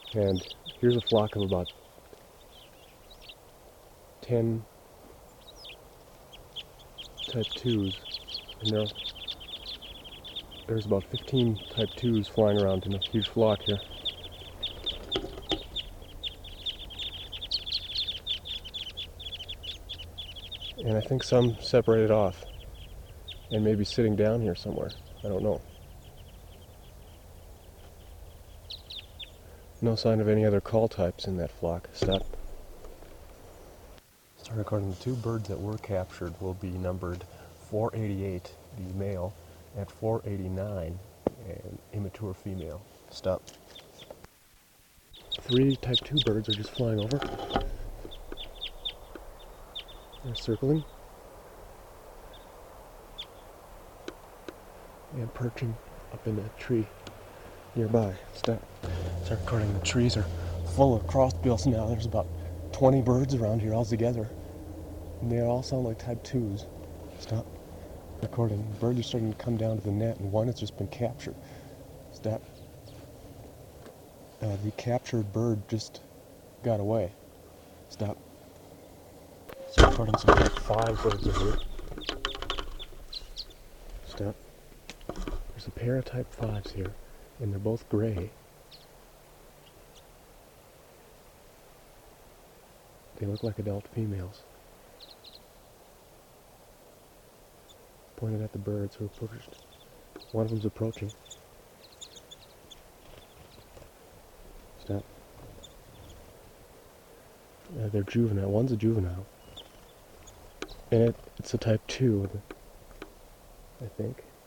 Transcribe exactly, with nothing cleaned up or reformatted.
And here's a flock of about ten type twos, and there, there's about fifteen type twos flying around in a huge flock here. And I think some separated off and maybe sitting down here somewhere. I don't know. No sign of any other call types in that flock. Stop. Start recording. The two birds that were captured will be numbered four eighty-eight, the male, and four eighty-nine, an immature female. Stop. Three type two birds are just flying over. They're circling and perching up in that tree nearby. Stop. Start recording. The trees are full of crossbills now. There's about twenty birds around here altogether, and they all sound like type twos. Stop. Recording. The birds are starting to come down to the net, and one has just been captured. Stop. Uh, the captured bird just got away. Stop. Start recording. Some type five birds are here. Stop. There's a pair of type fives here, and they're both gray. They look like adult females. Pointed at the birds who approached. One of them's approaching. Stop. Uh, they're juvenile. One's a juvenile. And it, it's a type two, I think.